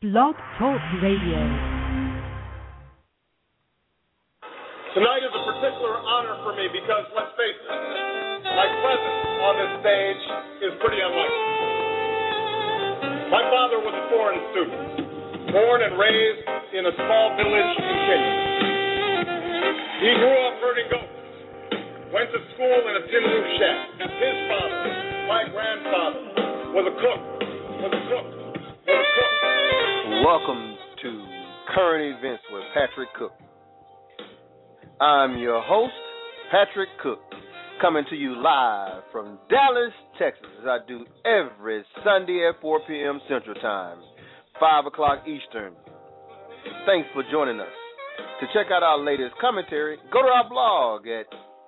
Blog Talk Radio. Tonight is a particular honor for me because, let's face it, my presence on this stage is pretty unlikely. My father was a foreign student, born and raised in a small village in Kenya. He grew up herding goats, went to school in a tin roof shack. His father, my grandfather, was a cook. Welcome to Current Events with Patrick Cook. I'm your host, Patrick Cook, coming to you live from Dallas, Texas, as I do every Sunday at 4 p.m. Central Time, 5 o'clock Eastern. Thanks for joining us. To check out our latest commentary, go to our blog at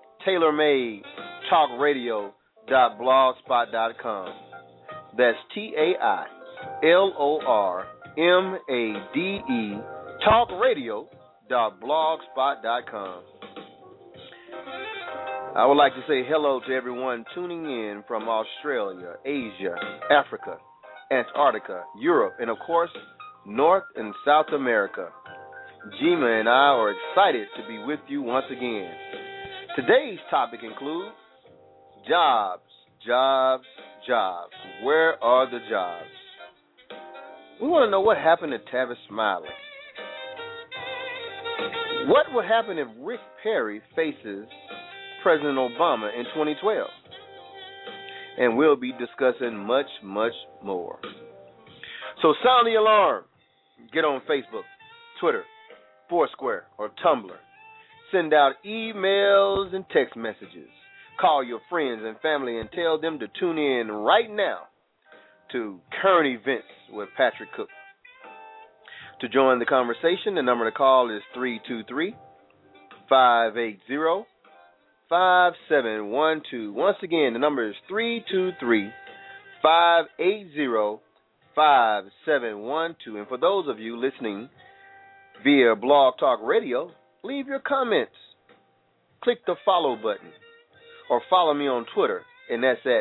tailormadetalkradio.blogspot.com. That's TAILORMADE talkradio.blogspot.com. I would like to say hello to everyone tuning in from Australia, Asia, Africa, Antarctica, Europe, and of course, North and South America. Jima and I are excited to be with you once again. Today's topic includes jobs. Where are the jobs? We want to know what happened to Tavis Smiley. What will happen if Rick Perry faces President Obama in 2012? And we'll be discussing much, much more. So sound the alarm. Get on Facebook, Twitter, Foursquare, or Tumblr. Send out emails and text messages. Call your friends and family and tell them to tune in right now to Current Events with Patrick Cook. To join the conversation, the number to call is 323-580-5712. Once again, the number is 323-580-5712. And for those of you listening via Blog Talk Radio, leave your comments. Click the follow button or follow me on Twitter, and that's at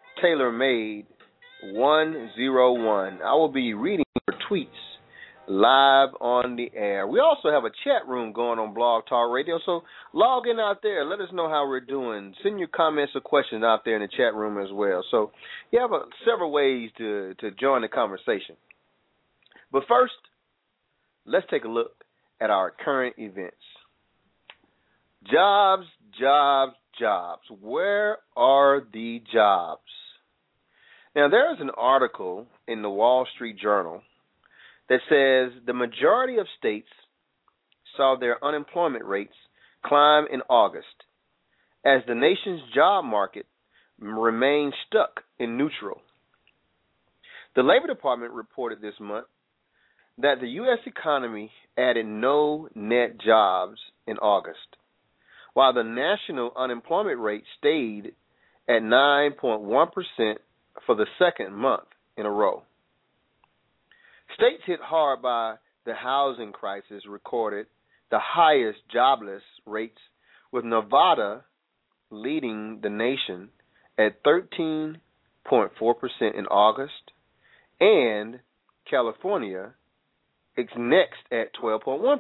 TaylorMade101. I will be reading your tweets live on the air. We also have a chat room going on Blog Talk Radio, so log in out there. Let us know how we're doing. Send your comments or questions out there in the chat room as well. So you have several ways to join the conversation. But first, let's take a look at our current events. Jobs. Where are the jobs? Now, there is an article in the Wall Street Journal that says the majority of states saw their unemployment rates climb in August as the nation's job market remained stuck in neutral. The Labor Department reported this month that the U.S. economy added no net jobs in August, while the national unemployment rate stayed at 9.1% for the second month in a row. States hit hard by the housing crisis recorded the highest jobless rates, with Nevada leading the nation at 13.4% in August, and California is next at 12.1%.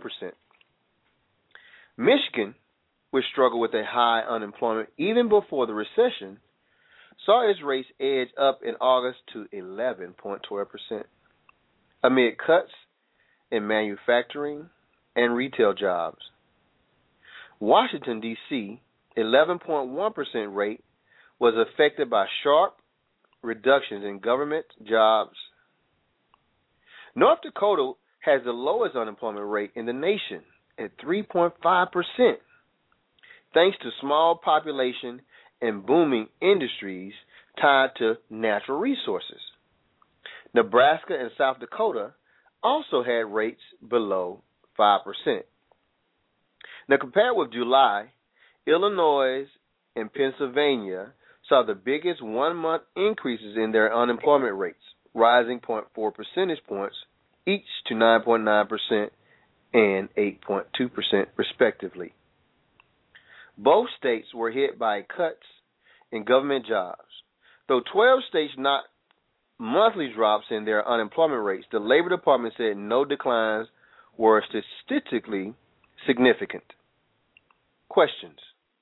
Michigan, which struggled with a high unemployment even before the recession, saw its rates edge up in August to 11.12%, amid cuts in manufacturing and retail jobs. Washington, D.C., 11.1% rate was affected by sharp reductions in government jobs. North Dakota has the lowest unemployment rate in the nation at 3.5%. Thanks to small population and booming industries tied to natural resources. Nebraska and South Dakota also had rates below 5%. Now, compared with July, Illinois and Pennsylvania saw the biggest one-month increases in their unemployment rates, rising 0.4 percentage points each to 9.9% and 8.2% respectively. Both states were hit by cuts in government jobs, though 12 states monthly drops in their unemployment rates. The Labor Department said no declines were statistically significant. Questions.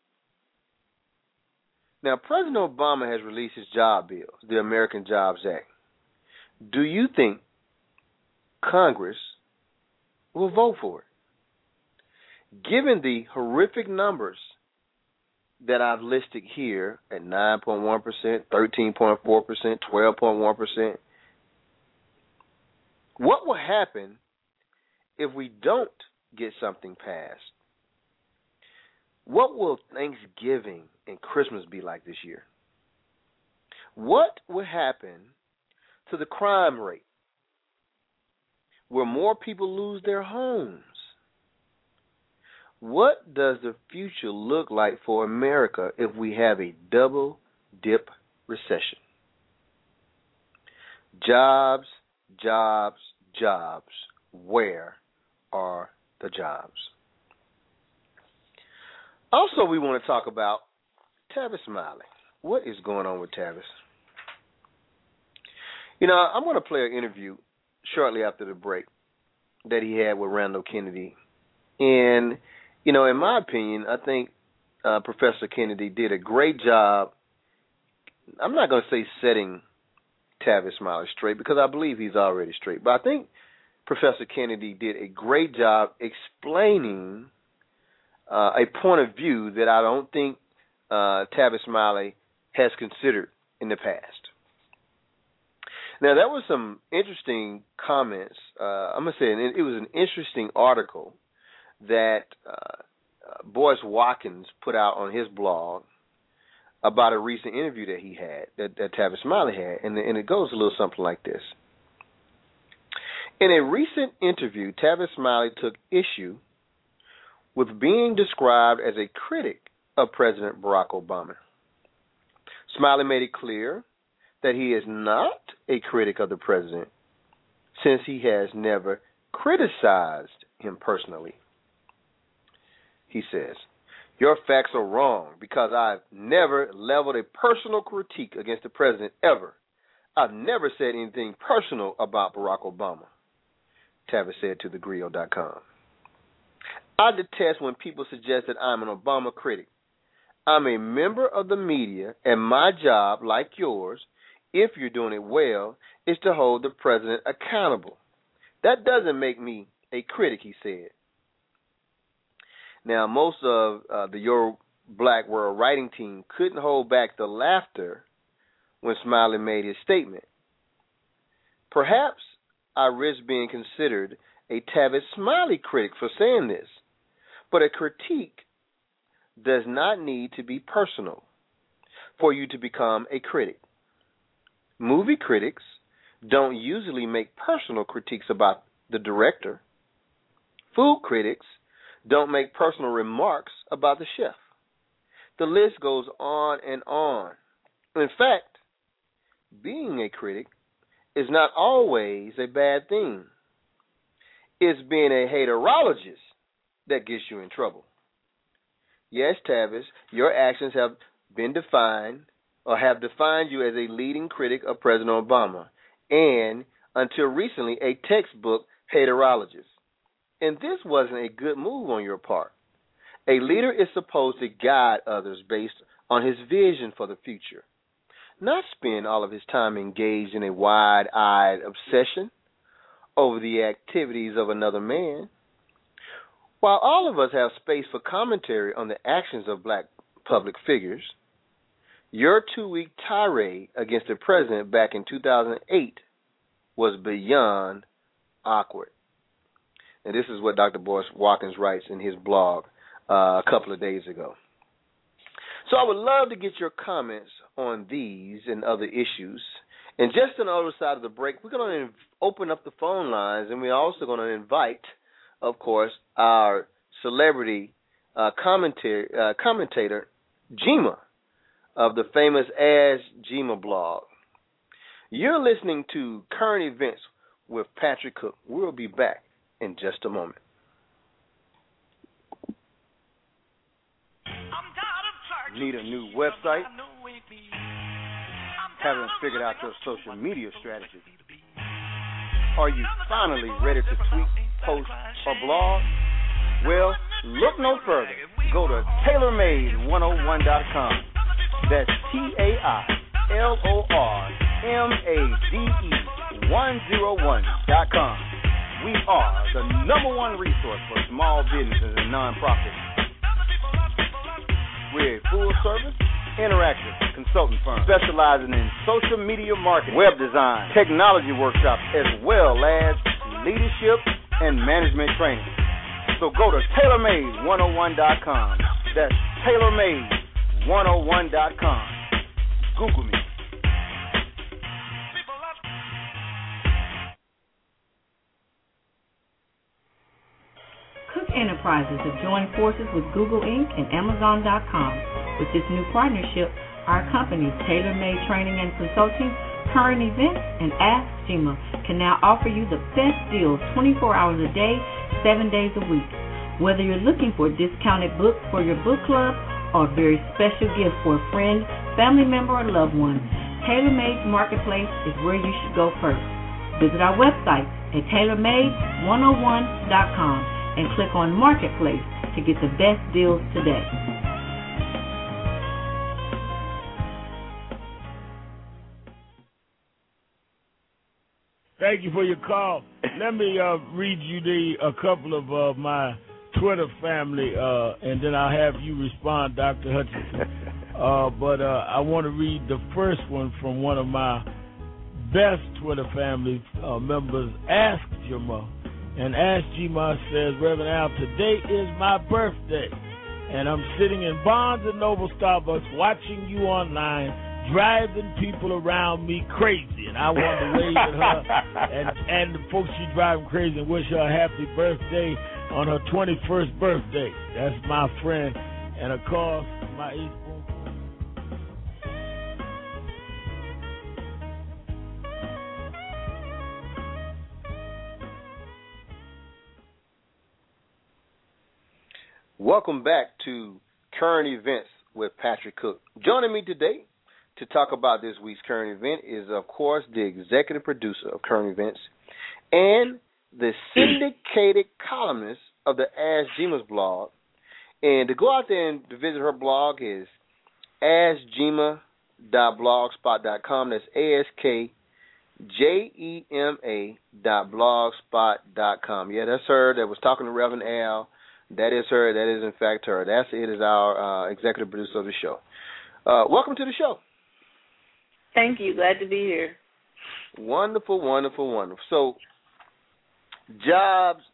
Now, President Obama has released his job bills, the American Jobs Act. Do you think Congress will vote for it? Given the horrific numbers that I've listed here at 9.1%, 13.4%, 12.1%, what will happen if we don't get something passed? What will Thanksgiving and Christmas be like this year? What will happen to the crime rate? Will more people lose their homes? What does the future look like for America if we have a double dip recession? Jobs, jobs, jobs. Where are the jobs? Also, we want to talk about Tavis Smiley. What is going on with Tavis? You know, I'm going to play an interview shortly after the break that he had with Randall Kennedy. And, you know, in my opinion, I think Professor Kennedy did a great job. I'm not going to say setting Tavis Smiley straight because I believe he's already straight. But I think Professor Kennedy did a great job explaining a point of view that I don't think Tavis Smiley has considered in the past. Now, there were some interesting comments. I'm going to say it was an interesting article that Boyce Watkins put out on his blog about a recent interview that he had, that Tavis Smiley had, and it goes a little something like this. In a recent interview, Tavis Smiley took issue with being described as a critic of President Barack Obama. Smiley made it clear that he is not a critic of the president since he has never criticized him personally. He says, "Your facts are wrong because I've never leveled a personal critique against the president ever. I've never said anything personal about Barack Obama," Tavis said to thegrio.com. "I detest when people suggest that I'm an Obama critic. I'm a member of the media, and my job, like yours, if you're doing it well, is to hold the president accountable. That doesn't make me a critic," he said. Now, most of the Your Black World writing team couldn't hold back the laughter when Smiley made his statement. Perhaps I risk being considered a Tavis Smiley critic for saying this, but a critique does not need to be personal for you to become a critic. Movie critics don't usually make personal critiques about the director. Food critics don't make personal remarks about the chef. The list goes on and on. In fact, being a critic is not always a bad thing. It's being a haterologist that gets you in trouble. Yes, Tavis, your actions have been defined or have defined you as a leading critic of President Obama and, until recently, a textbook haterologist. And this wasn't a good move on your part. A leader is supposed to guide others based on his vision for the future, not spend all of his time engaged in a wide-eyed obsession over the activities of another man. While all of us have space for commentary on the actions of black public figures, your 2-week tirade against the president back in 2008 was beyond awkward. And this is what Dr. Boyce Watkins writes in his blog a couple of days ago. So I would love to get your comments on these and other issues. And just on the other side of the break, we're going to open up the phone lines, and we're also going to invite, of course, our celebrity commentator, Jima, of the famous Ask Jima blog. You're listening to Current Events with Patrick Cook. We'll be back in just a moment. Need a new website? haven't figured out your social media strategy? Are you finally ready to tweet, post, or blog? Well, look no further. Go to TaylorMade101.com. That's TaylorMade101.com. We are the #1 resource for small businesses and nonprofits. We're a full-service, interactive consulting firm specializing in social media marketing, web design, technology workshops, as well as leadership and management training. So go to TaylorMade101.com. That's TaylorMade101.com. Google me. Cook Enterprises have joined forces with Google Inc. and Amazon.com. With this new partnership, our companies, Taylor Made Training and Consulting, Current Events, and Ask Jima, can now offer you the best deals 24 hours a day, 7 days a week. Whether you're looking for a discounted book for your book club or a very special gift for a friend, family member, or loved one, Taylor Made Marketplace is where you should go first. Visit our website at TaylorMade101.com and click on Marketplace to get the best deals today. Thank you for your call. Let me read you a couple of my Twitter family, and then I'll have you respond, Dr. Hutchinson. But I want to read the first one from one of my best Twitter family members, Ask Jima. And Ask Jima says, Reverend Al, today is my birthday, and I'm sitting in Barnes & Noble Starbucks watching you online, driving people around me crazy. And I want to wave at her and the folks she driving crazy and wish her a happy birthday on her 21st birthday. That's my friend. And, of course, my age. Welcome back to Current Events with Patrick Cook. Joining me today to talk about this week's current event is, of course, the executive producer of Current Events and the syndicated columnist of the Ask Jima's blog. And to go out there and to visit her blog is askjima.blogspot.com. That's AskJema.blogspot.com. Yeah, that's her that was talking to Reverend Al. That is her. That is, in fact, her. It is our executive producer of the show. Welcome to the show. Thank you. Glad to be here. Wonderful, wonderful, wonderful. So, jobs.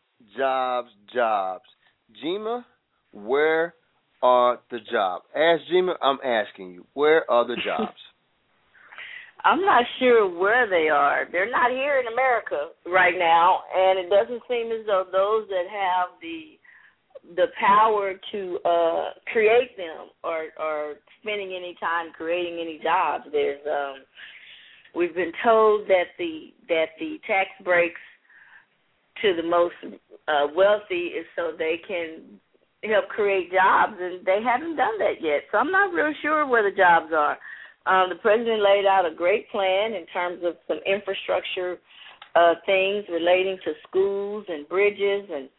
Jima, where are the jobs? Ask Jima, I'm asking you, where are the jobs? I'm not sure where they are. They're not here in America right now, and it doesn't seem as though those that have the power to create them are spending any time creating any jobs. There's we've been told that the tax breaks to the most wealthy is so they can help create jobs, and they haven't done that yet. So I'm not real sure where the jobs are. The president laid out a great plan in terms of some infrastructure things relating to schools and bridges and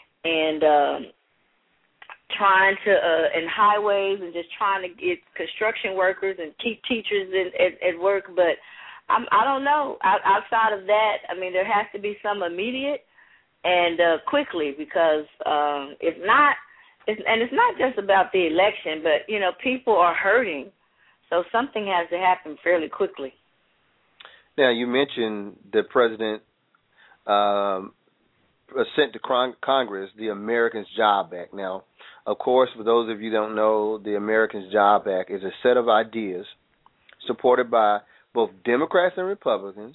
trying to and highways and just trying to get construction workers and keep teachers at work. But I don't know. Outside of that, I mean, there has to be some immediate and quickly, because if not, it's not just about the election, but, you know, people are hurting. So something has to happen fairly quickly. Now, you mentioned the president sent to Congress the Americans Job Act. Now, of course, for those of you who don't know, the Americans Job Act is a set of ideas supported by both Democrats and Republicans,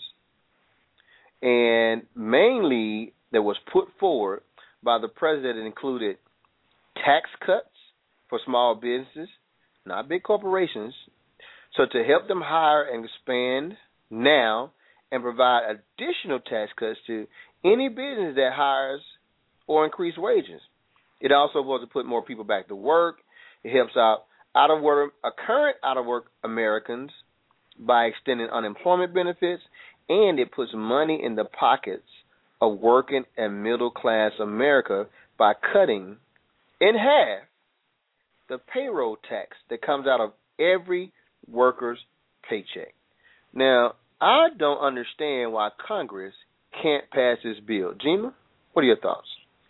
and mainly that was put forward by the president. It included tax cuts for small businesses, not big corporations, so to help them hire and expand now and provide additional tax cuts to any business that hires or increase wages. It also was to put more people back to work. It helps out current out-of-work Americans by extending unemployment benefits, and it puts money in the pockets of working and middle-class America by cutting in half the payroll tax that comes out of every worker's paycheck. Now, I don't understand why Congress can't pass this bill. Gina, what are your thoughts?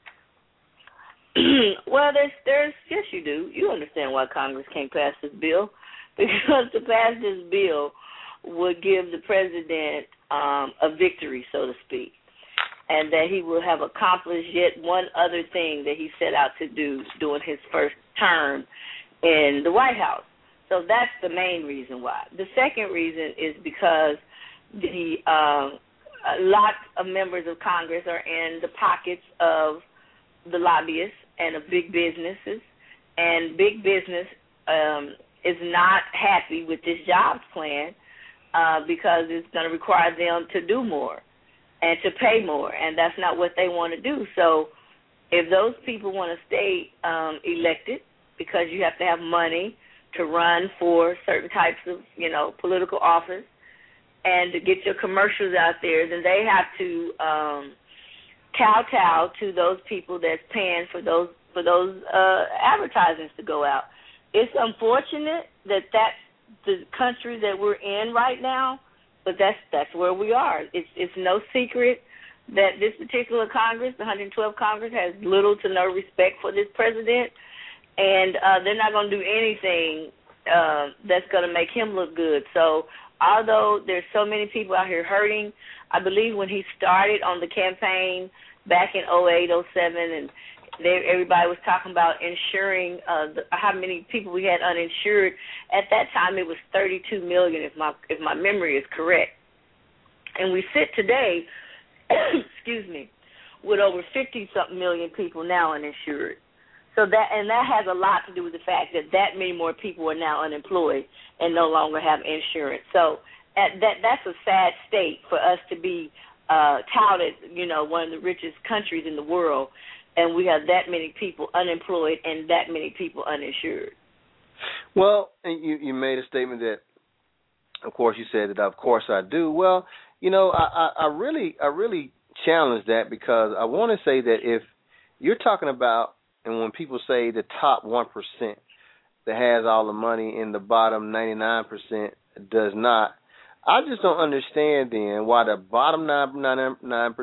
Well, there's yes, you do. You understand why Congress can't pass this bill, because to pass this bill would give the president a victory, so to speak, and that he will have accomplished yet one other thing that he set out to do during his first term in the White House. So that's the main reason why. The second reason is because the a lot of members of Congress are in the pockets of the lobbyists and of big businesses, and big business is not happy with this jobs plan because it's going to require them to do more and to pay more, and that's not what they want to do. So if those people want to stay elected, because you have to have money to run for certain types of, political office and to get your commercials out there, then they have to kowtow to those people that's paying for those advertisements to go out. It's unfortunate that that's the country that we're in right now, but that's where we are. It's no secret that this particular Congress, the 112th Congress, has little to no respect for this president, and they're not going to do anything that's going to make him look good. So although there's so many people out here hurting, I believe when he started on the campaign back in 2008, 2007, and everybody was talking about insuring how many people we had uninsured. At that time, it was 32 million, if my memory is correct. And we sit today, excuse me, with over 50-something million people now uninsured. So that has a lot to do with the fact that many more people are now unemployed and no longer have insurance. So that's a sad state for us to be touted, one of the richest countries in the world, and we have that many people unemployed and that many people uninsured. Well, and you made a statement that, of course, you said that, of course I do. Well, I really challenge that, because I want to say that if you're talking about, and when people say the top 1% that has all the money and the bottom 99% does not, I just don't understand then why the bottom 99%,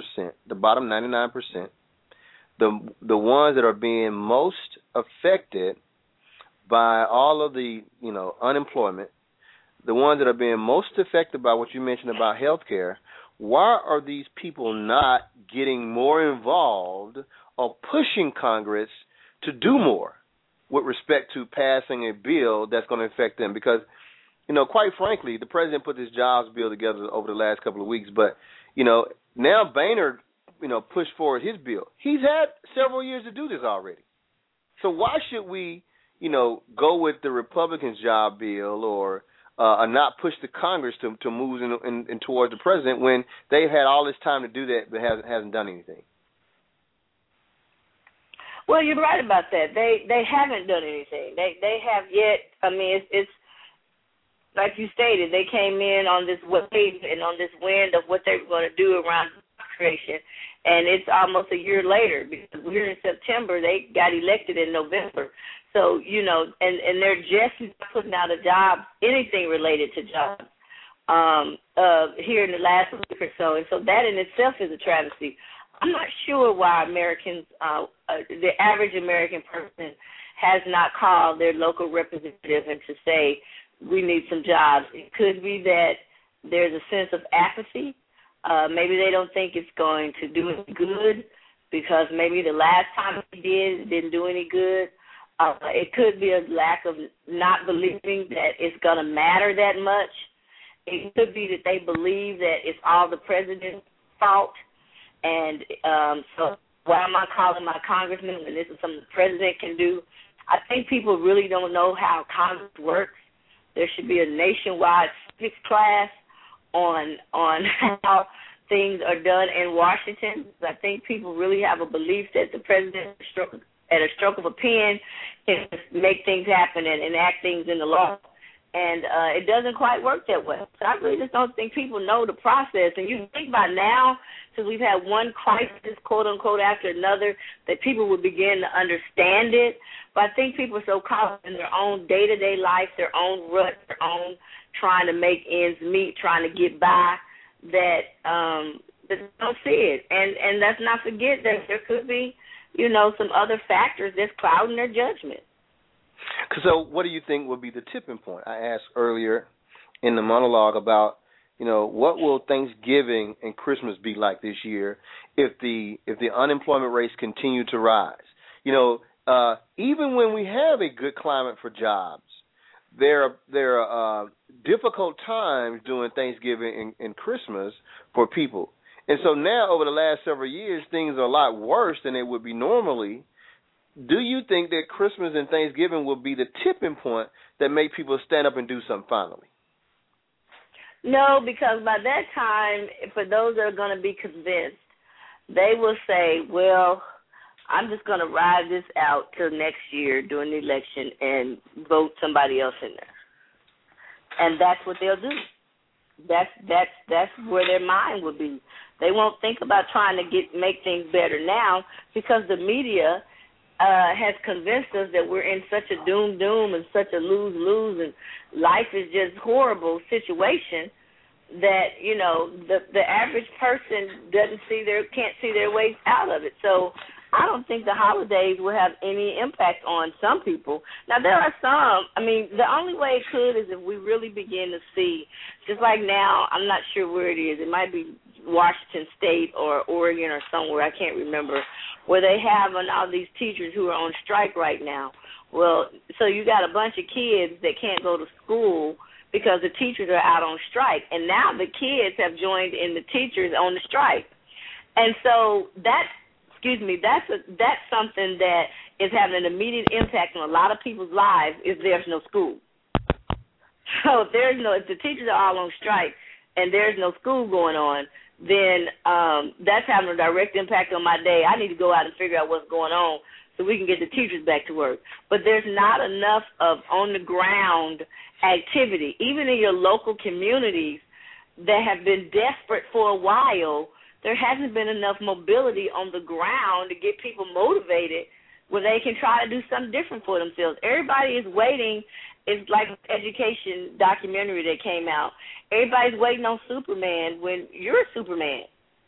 the ones that are being most affected by all of the, unemployment, the ones that are being most affected by what you mentioned about health care, why are these people not getting more involved or pushing Congress to do more with respect to passing a bill that's going to affect them? Because, quite frankly, the president put this jobs bill together over the last couple of weeks, but, now Boehner, pushed forward his bill. He's had several years to do this already. So why should we, go with the Republicans' job bill or not push the Congress to move in towards the president when they've had all this time to do that but hasn't done anything? Well, you're right about that. They haven't done anything. They have yet. I mean, it's like you stated. They came in on this wave and on this wind of what they were going to do around creation, and it's almost a year later, because we're in September. They got elected in November. So, and they're just putting out a job, anything related to jobs, here in the last week or so. And so that in itself is a travesty. I'm not sure why Americans, the average American person, has not called their local representative and to say, we need some jobs. It could be that there's a sense of apathy. Maybe they don't think it's going to do any good, because maybe the last time it didn't do any good. It could be a lack of not believing that it's going to matter that much. It could be that they believe that it's all the president's fault. And so why am I calling my congressman when this is something the president can do? I think people really don't know how Congress works. There should be a nationwide civics class on how things are done in Washington. I think people really have a belief that the president, at a stroke of a pen, can make things happen and enact things in the law. And it doesn't quite work that way. So I really just don't think people know the process. And you think by now, since we've had one crisis, quote unquote, after another, that people would begin to understand it. But I think people are so caught up in their own day-to-day life, their own rut, their own trying to make ends meet, trying to get by, that they don't see it. And let's not forget that there could be, some other factors that's clouding their judgment. So what do you think would be the tipping point? I asked earlier in the monologue about, what will Thanksgiving and Christmas be like this year if the unemployment rates continue to rise? Even when we have a good climate for jobs, there are difficult times during Thanksgiving and Christmas for people. And so now over the last several years, things are a lot worse than they would be normally. Do you think that Christmas and Thanksgiving will be the tipping point that make people stand up and do something finally? No, because by that time, for those that are going to be convinced, they will say, well, I'm just going to ride this out till next year during the election and vote somebody else in there. And that's what they'll do. That's where their mind will be. They won't think about trying to make things better now because the media has convinced us that we're in such a doom and such a lose and life is just horrible situation that, the average person can't see their way out of it. So I don't think the holidays will have any impact on some people. Now, there are some, the only way it could is if we really begin to see, just like now, I'm not sure where it is. It might be Washington State or Oregon or somewhere, I can't remember, where they have all these teachers who are on strike right now. Well, so you got a bunch of kids that can't go to school because the teachers are out on strike. And now the kids have joined in the teachers on the strike. And so that's something that is having an immediate impact on a lot of people's lives if there's no school. So if the teachers are all on strike and there's no school going on, then that's having a direct impact on my day. I need to go out and figure out what's going on so we can get the teachers back to work. But there's not enough of on-the-ground activity, even in your local communities that have been desperate for a while. There hasn't been enough mobility on the ground to get people motivated where they can try to do something different for themselves. Everybody is waiting. It's like an education documentary that came out. Everybody's waiting on Superman when you're Superman.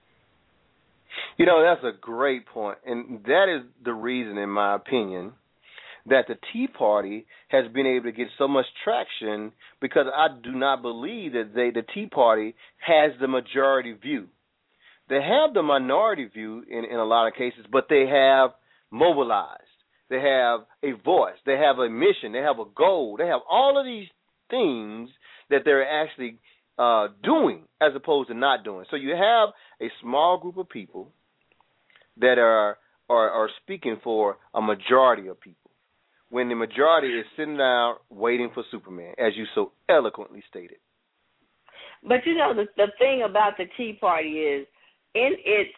That's a great point. And that is the reason, in my opinion, that the Tea Party has been able to get so much traction, because I do not believe that the Tea Party has the majority view. They have the minority view in a lot of cases, but they have mobilized. They have a voice. They have a mission. They have a goal. They have all of these things that they're actually doing as opposed to not doing. So you have a small group of people that are speaking for a majority of people, when the majority is sitting down waiting for Superman, as you so eloquently stated. But, the thing about the Tea Party is, in its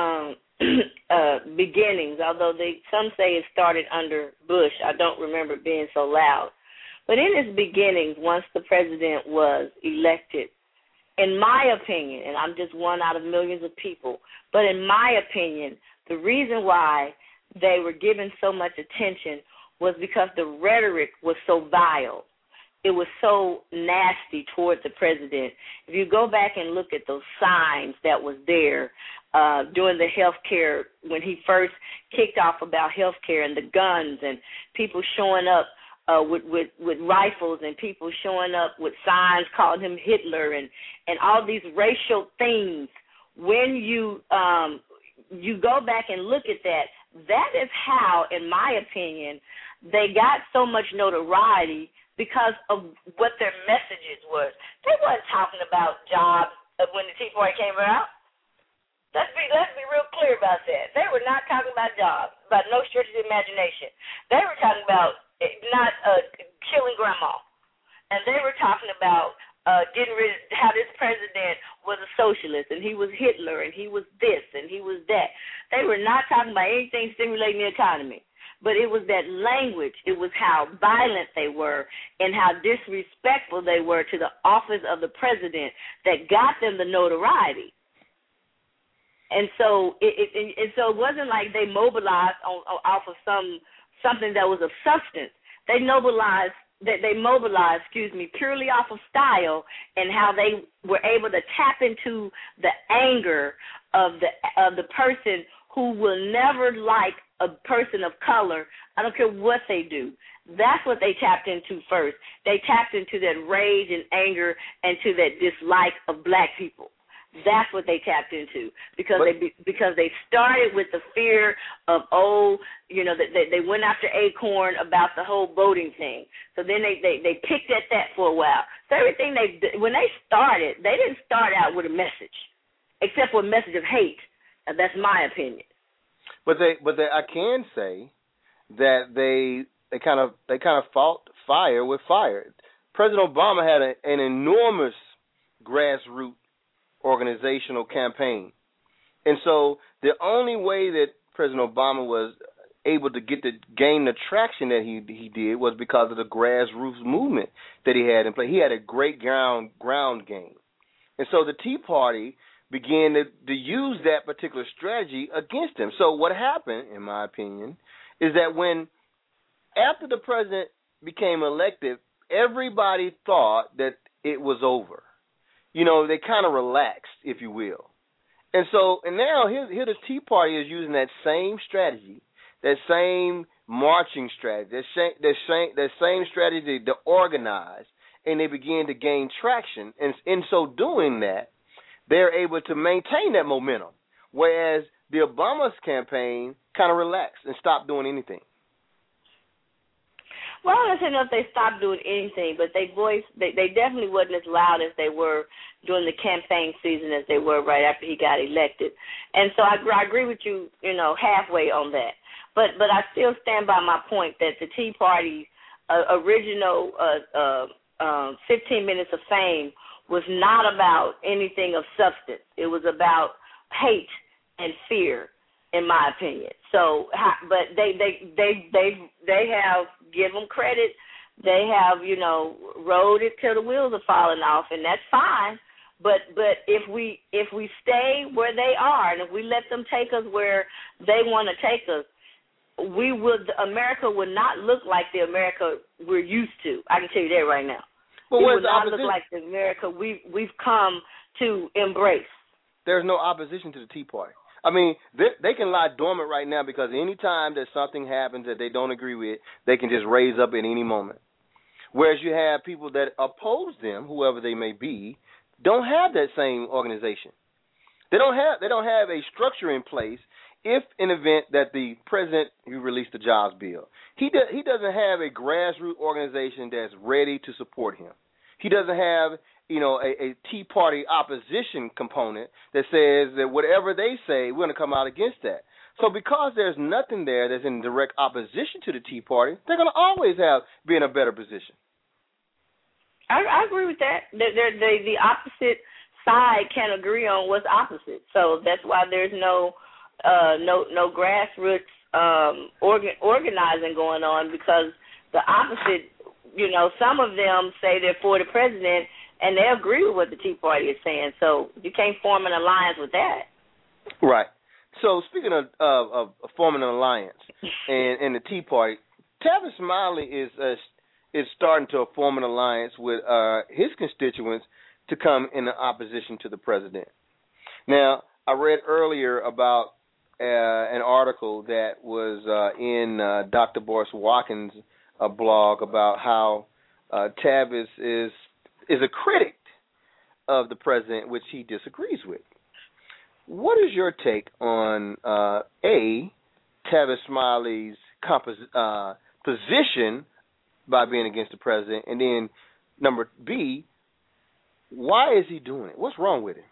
beginnings, although some say it started under Bush, I don't remember it being so loud, but in its beginnings, once the president was elected, in my opinion, and I'm just one out of millions of people, but in my opinion, the reason why they were given so much attention was because the rhetoric was so vile. It was so nasty towards the president. If you go back and look at those signs that was there during the health care, when he first kicked off about health care and the guns and people showing up with rifles and people showing up with signs calling him Hitler and all these racial things, when you go back and look at that, that is how, in my opinion, they got so much notoriety, because of what their messages were. They weren't talking about jobs when the Tea Party came out. Let's be real clear about that. They were not talking about jobs, about no stretch of the imagination. They were talking about not killing grandma. And they were talking about getting rid of how this president was a socialist and he was Hitler and he was this and he was that. They were not talking about anything stimulating the economy. but it was that language. It was how violent they were and how disrespectful they were to the office of the president that got them the notoriety. And so it wasn't like they mobilized off of something that was of substance. They mobilized purely off of style and how they were able to tap into the anger of the person who will never like a person of color. I don't care what they do. That's what they tapped into first. They tapped into that rage and anger and to that dislike of black people. That's what they tapped into because they started with the fear of they went after Acorn about the whole voting thing. So then they picked at that for a while. So everything when they started, they didn't start out with a message, except for a message of hate. That's my opinion. But I can say that they kind of fought fire with fire. President Obama had an enormous grassroots organizational campaign. And so the only way that President Obama was able to gain the traction that he did was because of the grassroots movement that he had in place. He had a great ground game. And so the Tea Party began to use that particular strategy against him. So what happened, in my opinion, is that after the president became elected, everybody thought that it was over. They kind of relaxed, if you will. And now here the Tea Party is using that same strategy, that same marching strategy, that same strategy to organize, and they begin to gain traction. And in so doing that, they're able to maintain that momentum, whereas the Obama's campaign kind of relaxed and stopped doing anything. Well, I don't know if they stopped doing anything, but they definitely wasn't as loud as they were during the campaign season as they were right after he got elected. And so I agree with you, halfway on that. But I still stand by my point that the Tea Party's original 15 minutes of fame was not about anything of substance. It was about hate and fear, in my opinion. So, but they have, give them credit, they have, rode it till the wheels are falling off, and that's fine. But if we stay where they are, and if we let them take us where they want to take us, America would not look like the America we're used to. I can tell you that right now. It would not look like the America we've come to embrace. There's no opposition to the Tea Party. I mean, they can lie dormant right now because any time that something happens that they don't agree with, they can just raise up at any moment. Whereas you have people that oppose them, whoever they may be, don't have that same organization. They don't have a structure in place. If in the event that the president released the jobs bill, he doesn't have a grassroots organization that's ready to support him. He doesn't have a Tea Party opposition component that says that whatever they say, we're going to come out against that. So because there's nothing there that's in direct opposition to the Tea Party, they're going to always be in a better position. I agree with that. The opposite side can't agree on what's opposite. So that's why there's no grassroots organizing going on, because the opposite, some of them say they're for the president and they agree with what the Tea Party is saying. So you can't form an alliance with that. Right. So speaking of forming an alliance and the Tea Party, Tavis Smiley is starting to form an alliance with his constituents to come in opposition to the president. Now, I read earlier about an article that was in Dr. Boris Watkins' blog about how Tavis is a critic of the president, which he disagrees with. What is your take on Tavis Smiley's position by being against the president, and then number B, why is he doing it? What's wrong with him?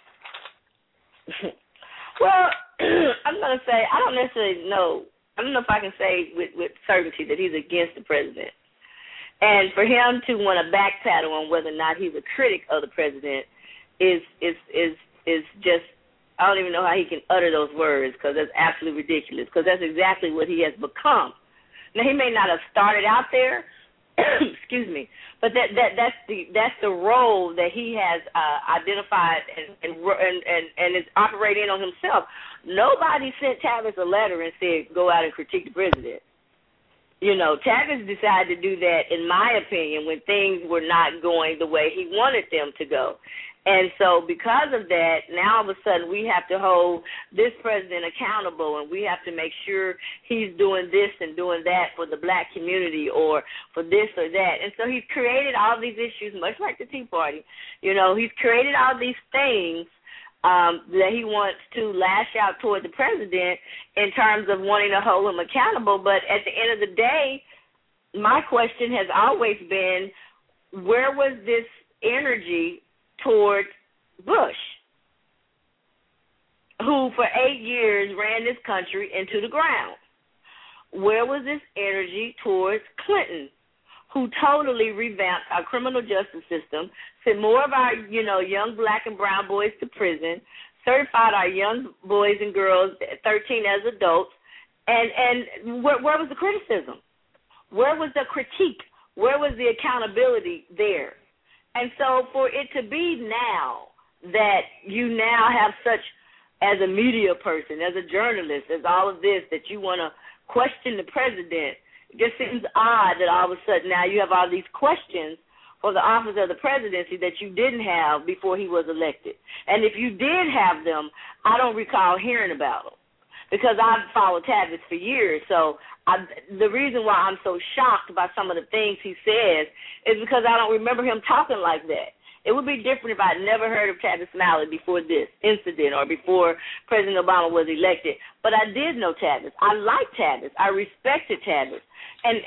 Well, I'm going to say I don't necessarily know. I don't know if I can say with certainty that he's against the president. And for him to want to backpedal on whether or not he's a critic of the president is just, I don't even know how he can utter those words, because that's absolutely ridiculous, because that's exactly what he has become. Now, he may not have started out there, excuse me, but that's the role that he has identified and is operating on himself. Nobody sent Tavis a letter and said, go out and critique the president. Tavis decided to do that, in my opinion, when things were not going the way he wanted them to go. And so because of that, now all of a sudden we have to hold this president accountable, and we have to make sure he's doing this and doing that for the black community or for this or that. And so he's created all these issues, much like the Tea Party. He's created all these things that he wants to lash out toward the president in terms of wanting to hold him accountable. But at the end of the day, my question has always been, where was this energy towards Bush, who for 8 years ran this country into the ground? Where was this energy towards Clinton, who totally revamped our criminal justice system, sent more of our, young black and brown boys to prison, certified our young boys and girls at 13 as adults, and where was the criticism? Where was the critique? Where was the accountability there? And so for it to be now that you now have such, as a media person, as a journalist, as all of this, that you want to question the president, it just seems odd that all of a sudden now you have all these questions for the office of the presidency that you didn't have before he was elected. And if you did have them, I don't recall hearing about them, because I've followed Tavis for years. So the reason why I'm so shocked by some of the things he says is because I don't remember him talking like that. It would be different if I'd never heard of Tavis Smiley before this incident or before President Obama was elected. But I did know Tavis. I liked Tavis. I respected Tavis. And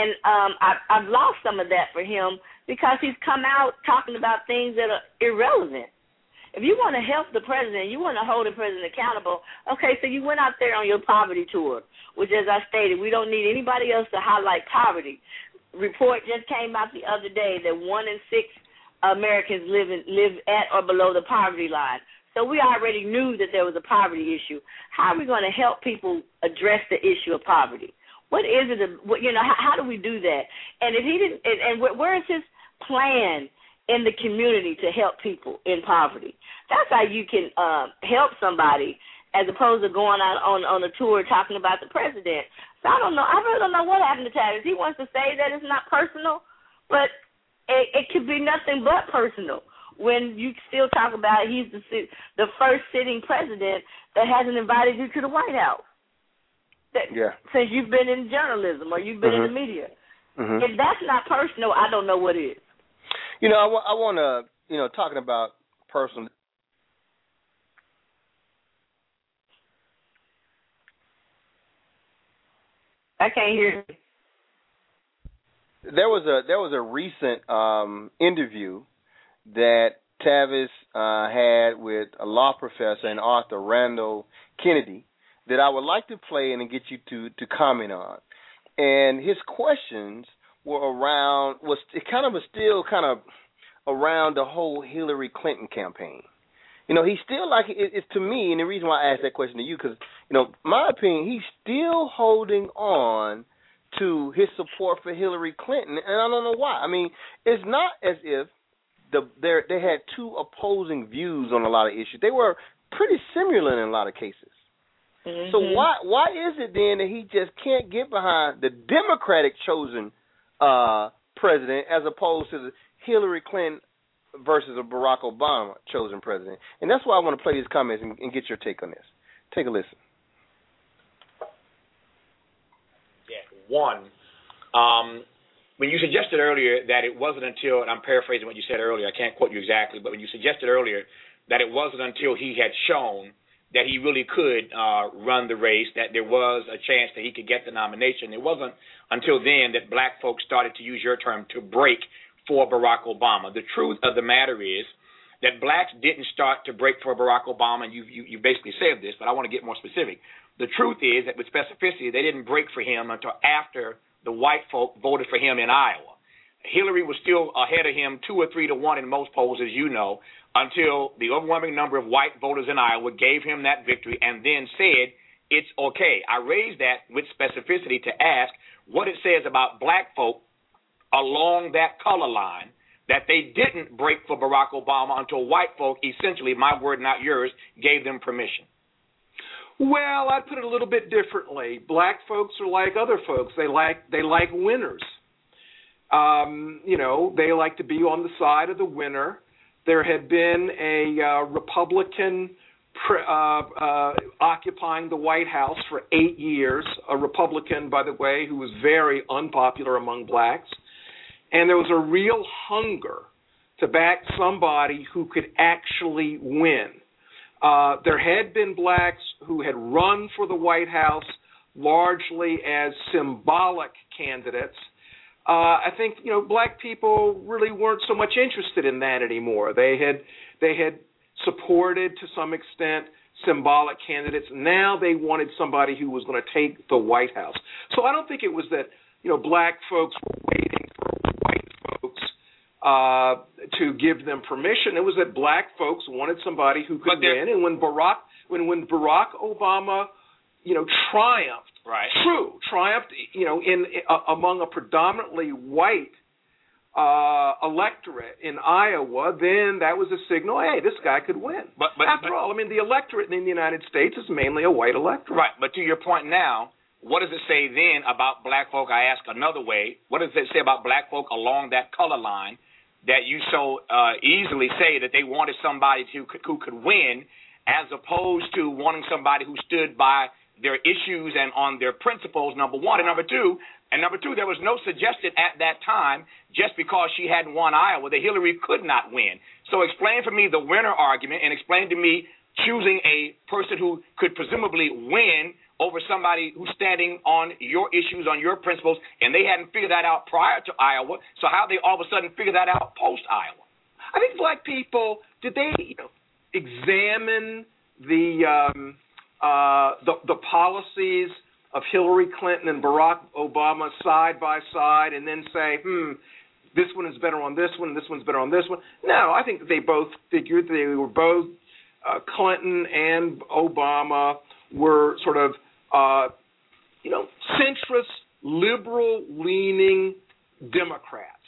I've lost some of that for him because he's come out talking about things that are irrelevant. If you want to help the president, you want to hold the president accountable, okay, so you went out there on your poverty tour, which, as I stated, we don't need anybody else to highlight poverty. Report just came out the other day that 1 in 6 Americans live at or below the poverty line. So we already knew that there was a poverty issue. How are we going to help people address the issue of poverty? What is it? How do we do that? And if he didn't, and where is his plan in the community to help people in poverty? That's how you can help somebody, as opposed to going out on a tour talking about the president. So I don't know. I really don't know what happened to Tavis. He wants to say that it's not personal, but it could be nothing but personal when you still talk about he's the first sitting president that hasn't invited you to the White House. Since you've been in journalism or you've been in the media. If that's not personal, I don't know what is. I want to, talking about personal. I can't hear you. There was a recent interview that Tavis had with a law professor and author, Randall Kennedy, that I would like to play and get you to comment on. And his questions were still around the whole Hillary Clinton campaign. He's still it's to me, and the reason why I asked that question to you, because, my opinion, he's still holding on to his support for Hillary Clinton, and I don't know why. I mean, it's not as if they had two opposing views on a lot of issues. They were pretty similar in a lot of cases. Mm-hmm. So why is it then that he just can't get behind the Democratic chosen president as opposed to the Hillary Clinton versus a Barack Obama chosen president? And that's why I want to play these comments and get your take on this. Take a listen. Yeah, one, when you suggested earlier that it wasn't until, and I'm paraphrasing what you said earlier, I can't quote you exactly, but when you suggested earlier that it wasn't until he had shown that he really could run the race, that there was a chance that he could get the nomination, it wasn't until then that black folks started, to use your term, to break for Barack Obama. The truth of the matter is that blacks didn't start to break for Barack Obama, and you basically said this, but I want to get more specific. The truth is that with specificity, they didn't break for him until after the white folk voted for him in Iowa. Hillary was still ahead of him 2 or 3 to 1 in most polls, as you know, until the overwhelming number of white voters in Iowa gave him that victory and then said, it's okay. I raised that with specificity to ask, what it says about black folk along that color line, that they didn't break for Barack Obama until white folk, essentially, my word, not yours, gave them permission? Well, I'd put it a little bit differently. Black folks are like other folks. They like winners. They like to be on the side of the winner. There had been a Republican occupying the White House for 8 years, a Republican, by the way, who was very unpopular among blacks. And there was a real hunger to back somebody who could actually win. There had been blacks who had run for the White House largely as symbolic candidates. I think, black people really weren't so much interested in that anymore. They had supported, to some extent, symbolic candidates. Now they wanted somebody who was going to take the White House. So I don't think it was that, black folks were waiting for white folks to give them permission. It was that black folks wanted somebody who could win. And when Barack Obama, triumphed, right, triumphed, among a predominantly white electorate in Iowa, then that was a signal, hey, this guy could win. But after all, the electorate in the United States is mainly a white electorate. Right, but to your point now, what does it say then about black folk? I ask another way. What does it say about black folk along that color line that you so easily say that they wanted somebody who could win, as opposed to wanting somebody who stood by their issues and on their principles, number one, and number two, there was no suggestion at that time, just because she hadn't won Iowa, that Hillary could not win. So explain for me the winner argument, and explain to me choosing a person who could presumably win over somebody who's standing on your issues, on your principles, and they hadn't figured that out prior to Iowa. So how they all of a sudden figure that out post-Iowa? I think black people, did they examine the policies of Hillary Clinton and Barack Obama side by side and then say, this one is better on this one, this one's better on this one? No, I think that they both figured they were both, Clinton and Obama were sort of, centrist, liberal-leaning Democrats.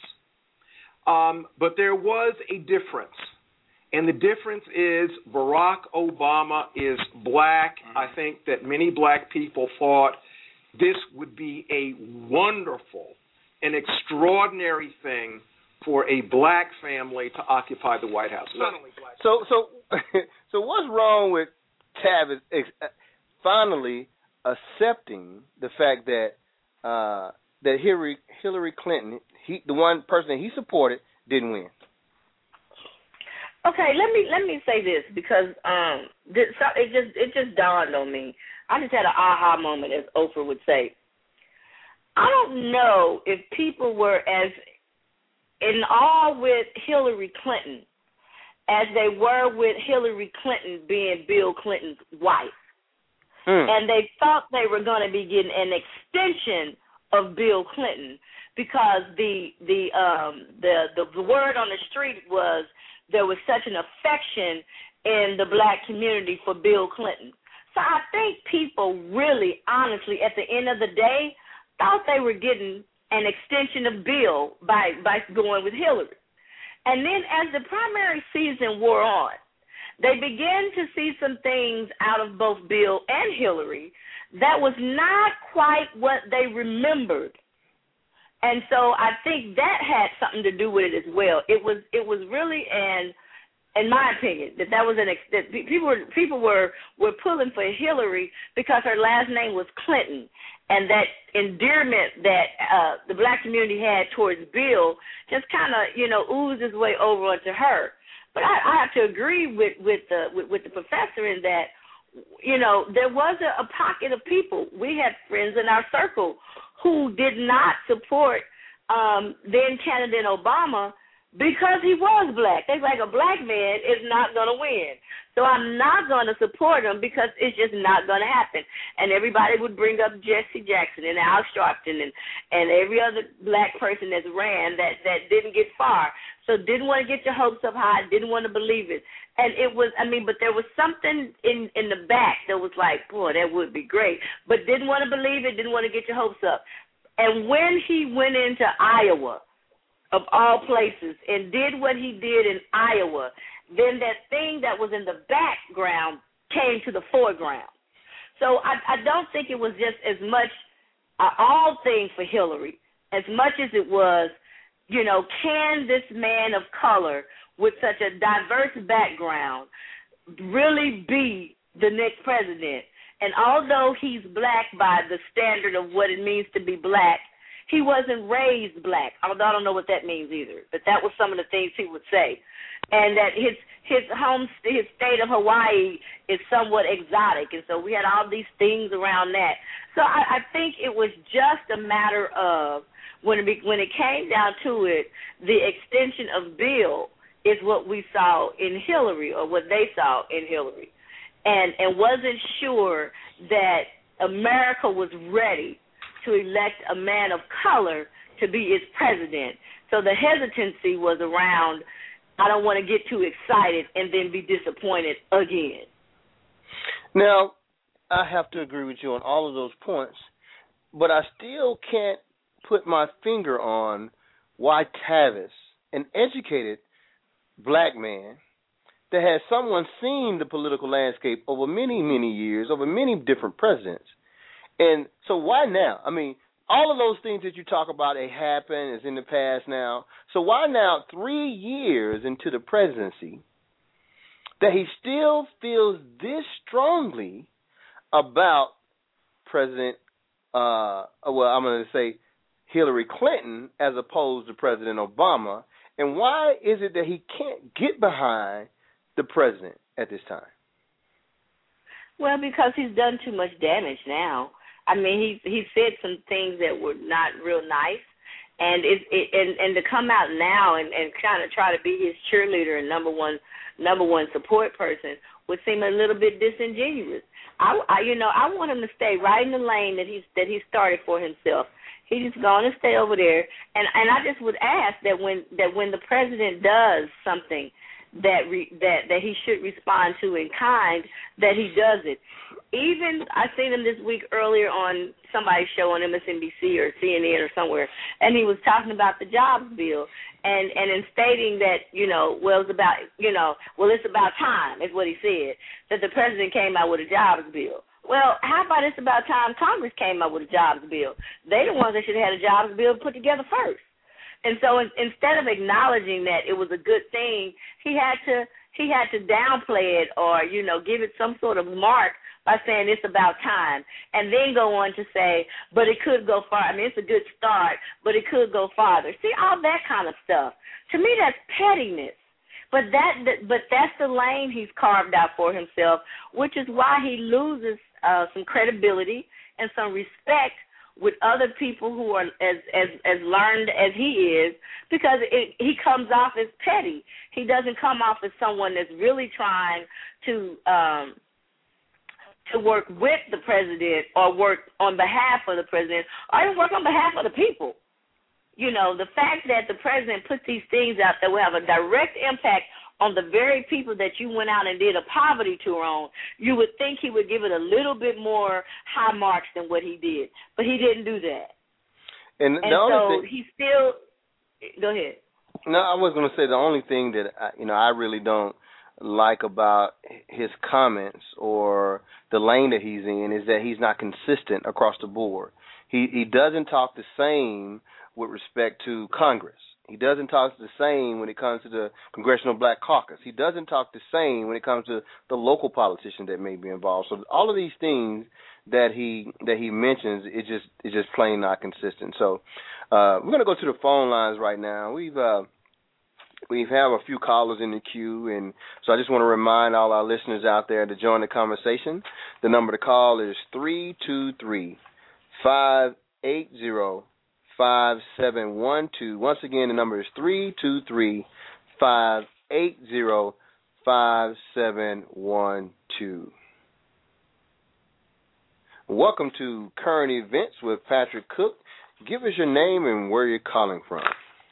But there was a difference. And the difference is Barack Obama is black. I think that many black people thought this would be a wonderful and extraordinary thing for a black family to occupy the White House. Not only black. So what's wrong with Tavis finally accepting the fact that that Hillary Clinton, the one person that he supported, didn't win? Okay, let me say this, because it just dawned on me. I just had an aha moment, as Oprah would say. I don't know if people were as in awe with Hillary Clinton as they were with Hillary Clinton being Bill Clinton's wife. And they thought they were going to be getting an extension of Bill Clinton, because the word on the street was there was such an affection in the black community for Bill Clinton. So I think people really, honestly, at the end of the day, thought they were getting an extension of Bill by going with Hillary. And then as the primary season wore on, they began to see some things out of both Bill and Hillary that was not quite what they remembered. And so I think that had something to do with it as well. It was really, in my opinion, that was that people were pulling for Hillary because her last name was Clinton, and that endearment that the black community had towards Bill just kind of oozed its way over onto her. But I have to agree with the professor in that there was a pocket of people. We had friends in our circle who did not support then candidate Obama because he was black. They're like, a black man is not going to win. So I'm not going to support him because it's just not going to happen. And everybody would bring up Jesse Jackson and Al Sharpton and every other black person that's ran that didn't get far. So didn't want to get your hopes up high, didn't want to believe it. And it was, but there was something in the back that was like, boy, that would be great. But didn't want to believe it, didn't want to get your hopes up. And when he went into Iowa, of all places, and did what he did in Iowa, then that thing that was in the background came to the foreground. So I don't think it was just as much all thing for Hillary as much as it was, you know, can this man of color with such a diverse background really be the next president? And although he's black by the standard of what it means to be black, he wasn't raised black, although I don't know what that means either. But that was some of the things he would say. And that his state of Hawaii is somewhat exotic. And so we had all these things around that. So I think it was just a matter of, when it came down to it, the extension of Bill is what we saw in Hillary, or what they saw in Hillary. And wasn't sure that America was ready to elect a man of color to be its president. So the hesitancy was around, I don't want to get too excited and then be disappointed again. Now, I have to agree with you on all of those points, but I still can't put my finger on why Tavis, an educated black man that has someone seen the political landscape over many, many years, over many different presidents. And so why now? I mean, all of those things that you talk about, they happen, it's in the past now. So why now, 3 years into the presidency, that he still feels this strongly about President, I'm going to say Hillary Clinton as opposed to President Obama? And why is it that he can't get behind the president at this time? Well, because he's done too much damage now. I mean, he said some things that were not real nice, and and to come out now and kind of try to be his cheerleader and number one support person would seem a little bit disingenuous. I want him to stay right in the lane that he started for himself. He's going to stay over there, and I just would ask that when the president does something that he should respond to in kind, that he does it. Even I seen him this week earlier on somebody's show on MSNBC or CNN or somewhere, and he was talking about the jobs bill, and in stating that it's about time is what he said, that the president came out with a jobs bill. Well, how about it's about time Congress came out with a jobs bill? They the ones that should have had a jobs bill put together first. And so instead of acknowledging that it was a good thing, he had to downplay it or, give it some sort of mark by saying it's about time, and then go on to say, but it could go far. I mean, it's a good start, but it could go farther. See, all that kind of stuff. To me, that's pettiness. But that's the lane he's carved out for himself, which is why he loses some credibility and some respect with other people who are as learned as he is, because he comes off as petty. He doesn't come off as someone that's really trying to work with the president or work on behalf of the president or even work on behalf of the people. The fact that the president puts these things out that will have a direct impact on the very people that you went out and did a poverty tour on, you would think he would give it a little bit more high marks than what he did. But he didn't do that. And so he still – go ahead. No, I was going to say the only thing that, I really don't like about his comments or the lane that he's in is that he's not consistent across the board. He doesn't talk the same with respect to Congress. He doesn't talk the same when it comes to the Congressional Black Caucus. He doesn't talk the same when it comes to the local politicians that may be involved. So all of these things that he mentions, it's just plain not consistent. So we're going to go to the phone lines right now. We have a few callers in the queue, and so I just want to remind all our listeners out there to join the conversation. The number to call is 323-580-5712. Once again, the number is 323-580-5712. Welcome to Current Events with Patrick Cook. Give us your name and where you're calling from.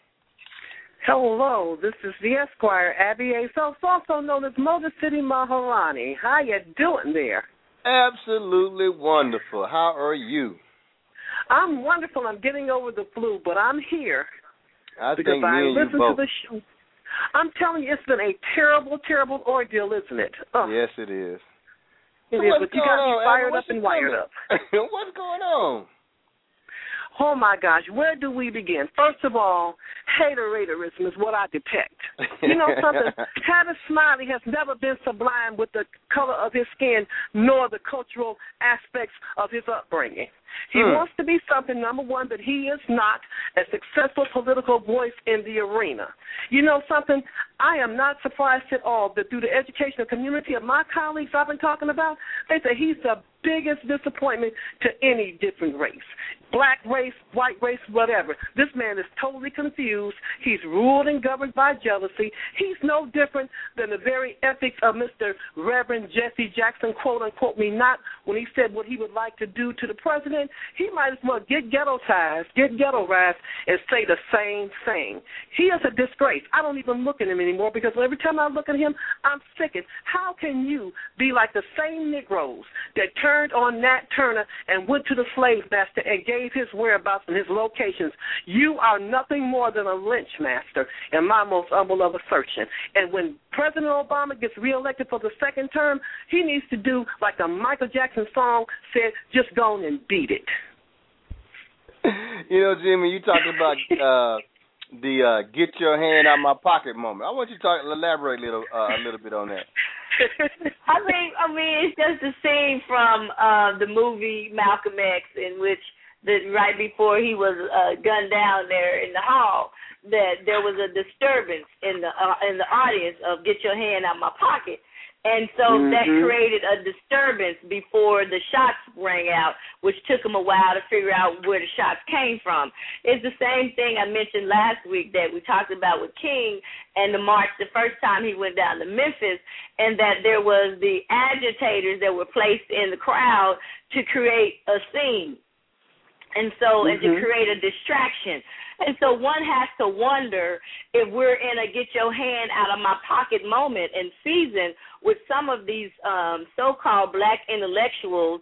Hello, this is the Esquire, Abby A. Phelps, also known as Motor City Maharani. How you doing there? Absolutely wonderful. How are you? I'm wonderful. I'm getting over the flu, but I'm here. I because think I me and listened you both. to the show. I'm telling you, it's been a terrible, terrible ordeal, isn't it? Oh, yes, it is. It so is, what's but you going got me on, fired Evan? up and wired up. What's going on? Oh, my gosh, where do we begin? First of all, haterism is what I detect. You know something? Tavis Smiley has never been sublime with the color of his skin nor the cultural aspects of his upbringing. He wants to be something, number one, that he is not, a successful political voice in the arena. You know something? I am not surprised at all that through the educational community of my colleagues I've been talking about, they say he's the biggest disappointment to any different race. Black race, white race, whatever. This man is totally confused. He's ruled and governed by jealousy. He's no different than the very ethics of Mr. Reverend Jesse Jackson, quote unquote me not, when he said what he would like to do to the president. He might as well get ghetto-tized, get ghetto-razed, and say the same thing. He is a disgrace. I don't even look at him anymore because every time I look at him, I'm sickened. How can you be like the same Negroes that turned on Nat Turner and went to the slave master and gave his whereabouts and his locations? You are nothing more than a lynch master, in my most humble of assertion. And when President Obama gets reelected for the second term, he needs to do like the Michael Jackson song said, just go on and beat it. You know, Jimmy, you talking about the get your hand out my pocket moment. I want you to elaborate a little bit on that. I mean, it's just a scene from the movie Malcolm X, in which right before he was gunned down there in the hall, that there was a disturbance in the audience of "Get your hand out my pocket." And so that created a disturbance before the shots rang out, which took them a while to figure out where the shots came from. It's the same thing I mentioned last week that we talked about with King and the march the first time he went down to Memphis, and that there was the agitators that were placed in the crowd to create a scene. And so, and to create a distraction. And so one has to wonder if we're in a get your hand out of my pocket moment and season with some of these so-called black intellectuals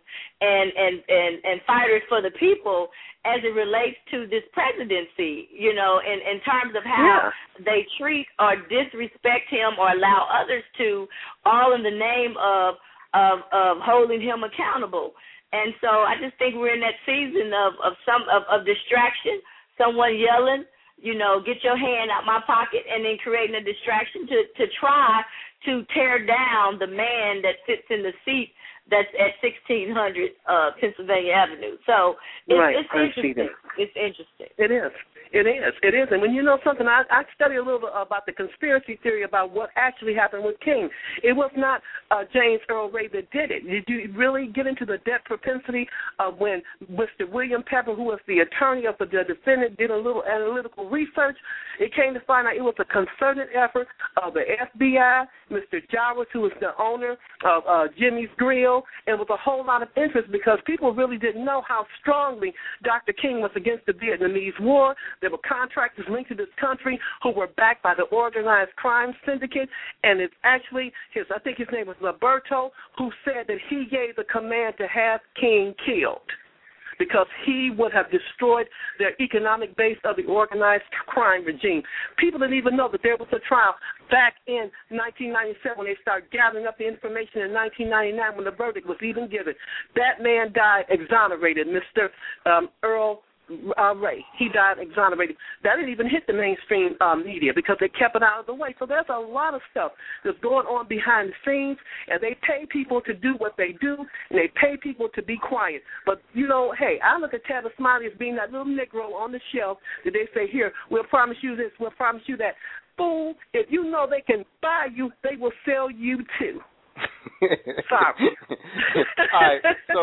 and fighters for the people as it relates to this presidency, you know, in terms of how they treat or disrespect him or allow others to, all in the name of holding him accountable. And so I just think we're in that season of distraction, someone yelling, you know, get your hand out my pocket, and then creating a distraction to try to tear down the man that sits in the seat that's at 1600 Pennsylvania Avenue. So it's interesting. It's interesting. It is. It is. And when you know something, I study a little bit about the conspiracy theory about what actually happened with King. It was not James Earl Ray that did it. Did you really get into the debt propensity of when Mr. William Pepper, who was the attorney of the defendant, did a little analytical research? It came to find out it was a concerted effort of the FBI, Mr. Jarvis, who was the owner of Jimmy's Grill, and with a whole lot of interest because people really didn't know how strongly Dr. King was against the Vietnamese War. There were contractors linked to this country who were backed by the organized crime syndicate, and it's actually I think his name was Roberto, who said that he gave the command to have King killed because he would have destroyed their economic base of the organized crime regime. People didn't even know that there was a trial back in 1997 when they started gathering up the information in 1999 when the verdict was even given. That man died exonerated, Mr. Earl Ray. He died exonerated. That didn't even hit the mainstream media because they kept it out of the way. So there's a lot of stuff that's going on behind the scenes, and they pay people to do what they do, and they pay people to be quiet. But, you know, hey, I look at Tavis Smiley as being that little Negro on the shelf that they say, here, we'll promise you this, we'll promise you that. Fool, if you know they can buy you, they will sell you too. Sorry. All right,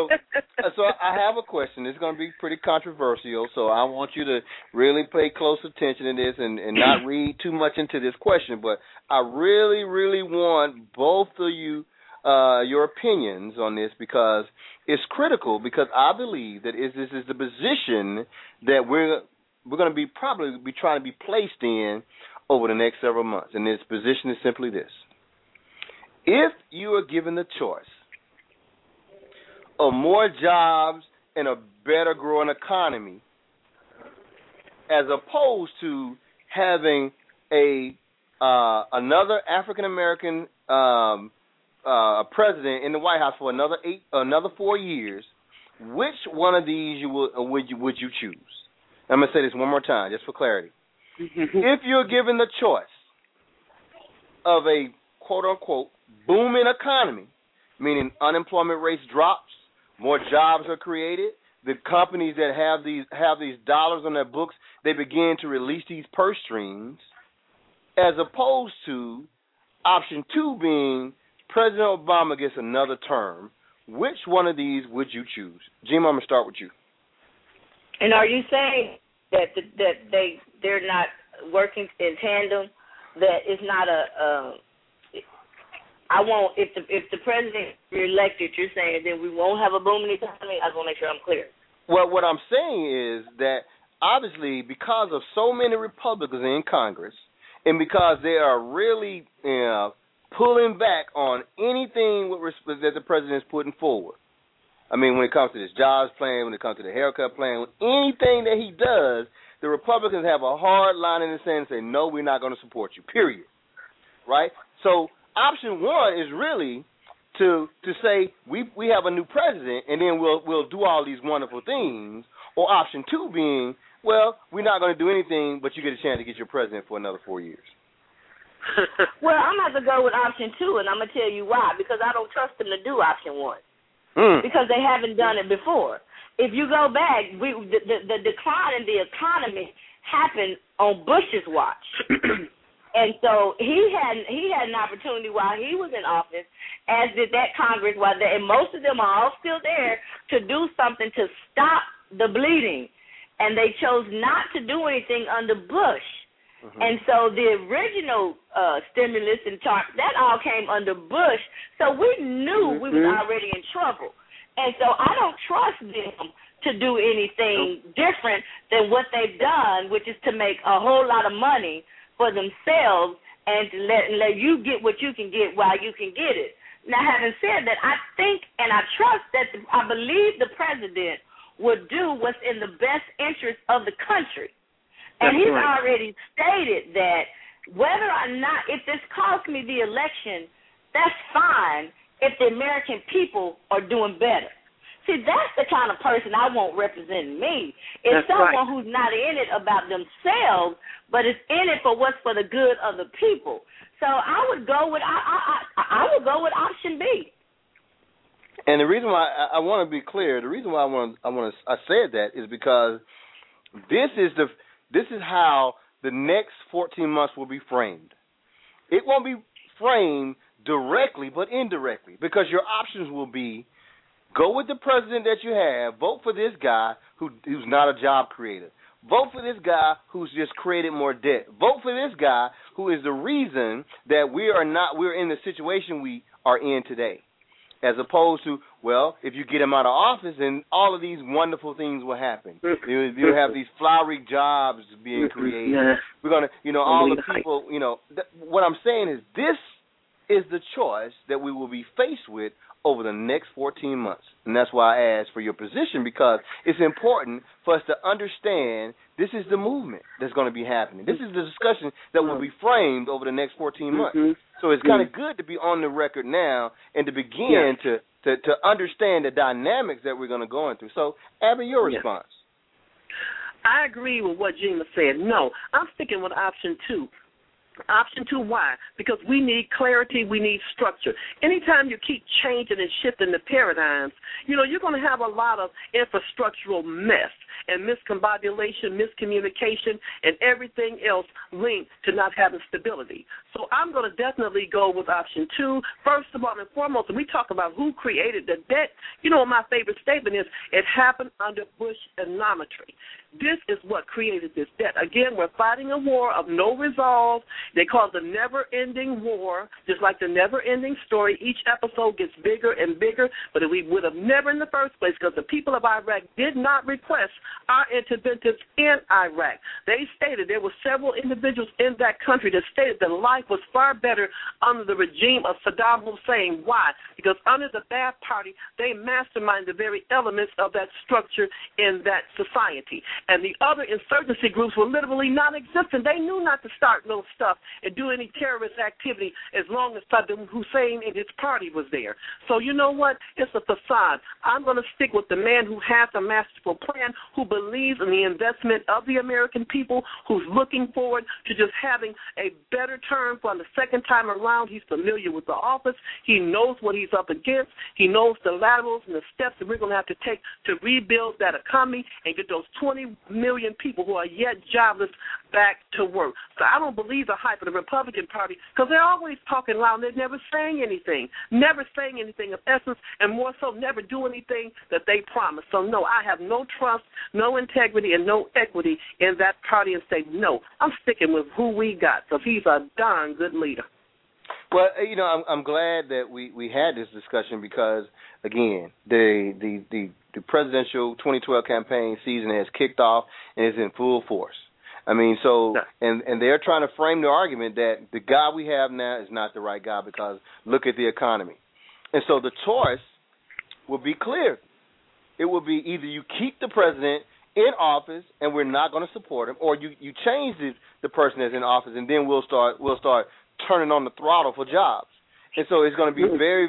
so I have a question. It's going to be pretty controversial, so I want you to really pay close attention to this and not read too much into this question, but I really, really want both of you, your opinions on this because it's critical because I believe that this is the position that we're going to be probably trying to be placed in over the next several months, and this position is simply this. If you are given the choice of more jobs in a better growing economy, as opposed to having another African American president in the White House for another 4 years? Which one of these would you choose? I'm going to say this one more time, just for clarity. If you're given the choice of a quote-unquote booming economy, meaning unemployment rates drops, more jobs are created, the companies that have these dollars on their books, they begin to release these purse strings, as opposed to option 2 being President Obama gets another term. Which one of these would you choose? Jim, I'm going to start with you. And are you saying that they're not working in tandem? That it's not if the president is elected, you're saying then we won't have a booming economy? I just want to make sure I'm clear. Well, what I'm saying is that obviously because of so many Republicans in Congress, and because they are really pulling back on anything that the president is putting forward. I mean, when it comes to this jobs plan, when it comes to the haircut plan, anything that he does, the Republicans have a hard line in the sand and say, no, we're not going to support you, period. Right? So option 1 is really to say we have a new president and then we'll do all these wonderful things, or option 2 being, well, we're not going to do anything, but you get a chance to get your president for another 4 years. Well, I'm going to go with option 2, and I'm going to tell you why. Because I don't trust them to do option 1. Because they haven't done it before. If you go back, the decline in the economy happened on Bush's watch. And so he had an opportunity while he was in office, as did that Congress, and most of them are all still there, to do something to stop the bleeding. And they chose not to do anything under Bush. And so the original stimulus and that all came under Bush. So we knew we was already in trouble. And so I don't trust them to do anything different than what they've done, which is to make a whole lot of money for themselves and to let you get what you can get while you can get it. Now, having said that, I think and I trust that I believe the president would do what's in the best interest of the country. And he's already stated that whether or not, if this costs me the election, that's fine if the American people are doing better. See, that's the kind of person I want representing me. It's someone who's not in it about themselves, but is in it for what's for the good of the people. So I would go with I would go with option B. And the reason why I want to be clear, the reason why I said that is because this is how the next 14 months will be framed. It won't be framed directly, but indirectly, because your options will be go with the president that you have, vote for this guy who's not a job creator, vote for this guy who's just created more debt, vote for this guy who is the reason that we're in the situation we are in today. As opposed to, well, if you get him out of office, then all of these wonderful things will happen. You have these flowery jobs being created. We're going to, all the people, what I'm saying is this is the choice that we will be faced with over the next 14 months. And that's why I asked for your position, because it's important for us to understand this is the movement that's going to be happening. This is the discussion that will be framed over the next 14 months. So it's kind of good to be on the record now and to begin to understand the dynamics that we're going to go into. So, Abby, your response. I agree with what Gina said. No, I'm sticking with option 2. Option 2, why? Because we need clarity, we need structure. Anytime you keep changing and shifting the paradigms, you're going to have a lot of infrastructural mess and miscombobulation, miscommunication, and everything else linked to not having stability. So I'm going to definitely go with option 2. First of all and foremost, when we talk about who created the debt, my favorite statement is it happened under Bush-onometry. This is what created this debt. Again, we're fighting a war of no resolve, They call it the never-ending war, just like the never-ending story. Each episode gets bigger and bigger, but we would have never in the first place because the people of Iraq did not request our interventions in Iraq. They stated there were several individuals in that country that stated that life was far better under the regime of Saddam Hussein. Why? Because under the Ba'ath Party, they mastermind the very elements of that structure in that society. And the other insurgency groups were literally non-existent. They knew not to start no stuff and do any terrorist activity as long as Saddam Hussein and his party was there. So you know what? It's a facade. I'm going to stick with the man who has a masterful plan, who believes in the investment of the American people, who's looking forward to just having a better term for the second time around. He's familiar with the office. He knows what he's up against. He knows the laterals and the steps that we're going to have to take to rebuild that economy and get those 20 million people who are yet jobless back to work. So I don't believe the hype of the Republican Party because they're always talking loud and they're never saying anything of essence, and more so never do anything that they promise. So, no, I have no trust, no integrity, and no equity in that party and say, no, I'm sticking with who we got because he's a darn good leader. Well, you know, I'm glad that we had this discussion because, again, the presidential 2012 campaign season has kicked off and is in full force. I mean, so, and they're trying to frame the argument that the guy we have now is not the right guy because look at the economy. And so the choice will be clear. It will be either you keep the president in office and we're not going to support him, or you change the person that's in office and then we'll start turning on the throttle for jobs. And so it's going to be very,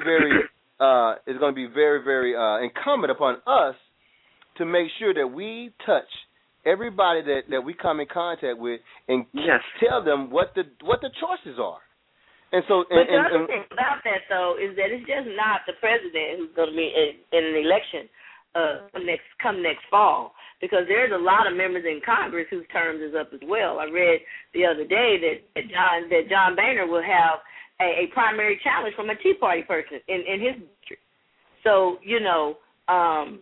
very incumbent upon us to make sure that we touch everybody that we come in contact with and tell them what the choices are. And so, but the other thing about that, though, is that it's just not the president who's going to be in an election come next fall, because there's a lot of members in Congress whose terms is up as well. I read the other day that John Boehner will have a primary challenge from a Tea Party person in his district. So, you know, and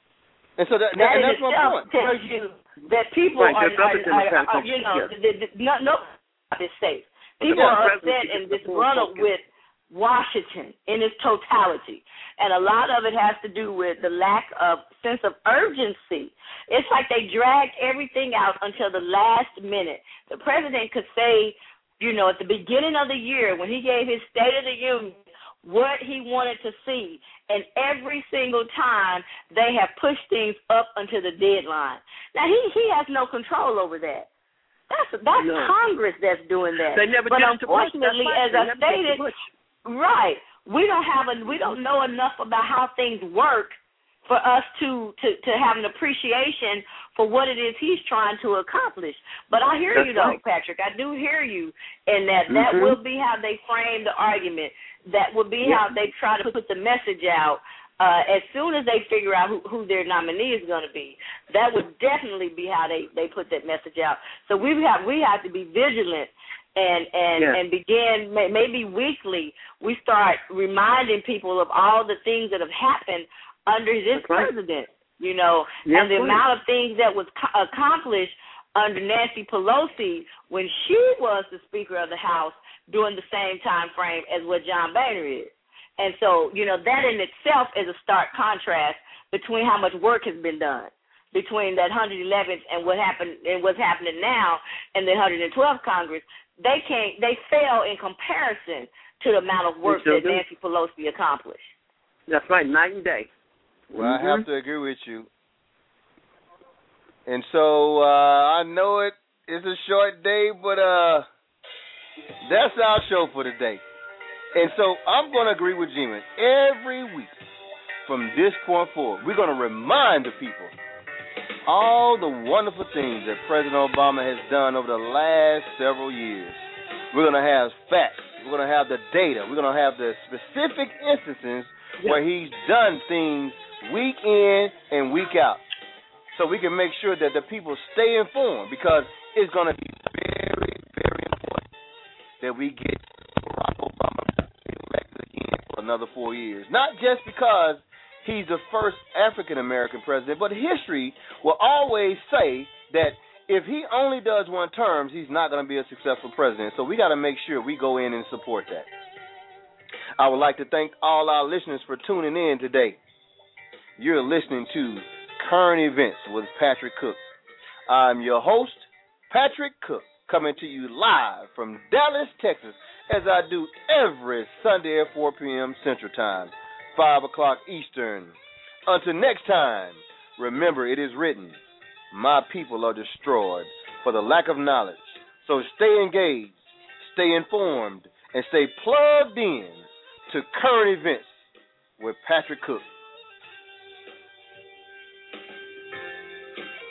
so that's my point. Tells you that people are you know, nobody is safe. People are upset and disgruntled with Washington in its totality. And a lot of it has to do with the lack of sense of urgency. It's like they dragged everything out until the last minute. The president could say, you know, at the beginning of the year when he gave his State of the Union, what he wanted to see. And every single time they have pushed things up until the deadline. Now, he has no control over that. That's Congress that's doing that. They never but did unfortunately, as I stated, right, we don't know enough about how things work for us to have an appreciation for what it is he's trying to accomplish. But I hear you, though, Patrick. I do hear you, and that will be how they frame the argument. That will be how they try to put the message out. As soon as they figure out who their nominee is going to be, that would definitely be how they put that message out. So we have to be vigilant and begin maybe weekly. We start reminding people of all the things that have happened under this president, you know, and the amount of things that was accomplished under Nancy Pelosi when she was the Speaker of the House during the same time frame as what John Boehner is. And so, you know, that in itself is a stark contrast between how much work has been done between that 111th and what happened and what's happening now and the 112th Congress. They fail in comparison to the amount of work that Nancy Pelosi accomplished. That's right, night and day. Well, I have to agree with you. And so I know it's a short day, but that's our show for today. And so I'm going to agree with G-Man. Every week from this point forward, we're going to remind the people all the wonderful things that President Obama has done over the last several years. We're going to have facts. We're going to have the data. We're going to have the specific instances where he's done things week in and week out. So we can make sure that the people stay informed, because it's going to be very, very important that we get Barack Obama elected again for another 4 years. Not just because he's the first African-American president, but history will always say that if he only does one term, he's not going to be a successful president. So we got to make sure we go in and support that. I would like to thank all our listeners for tuning in today. You're listening to Current Events with Patrick Cook. I'm your host, Patrick Cook, coming to you live from Dallas, Texas, as I do every Sunday at 4 p.m. Central Time, 5 o'clock Eastern. Until next time, remember it is written, my people are destroyed for the lack of knowledge. So stay engaged, stay informed, and stay plugged in to Current Events with Patrick Cook.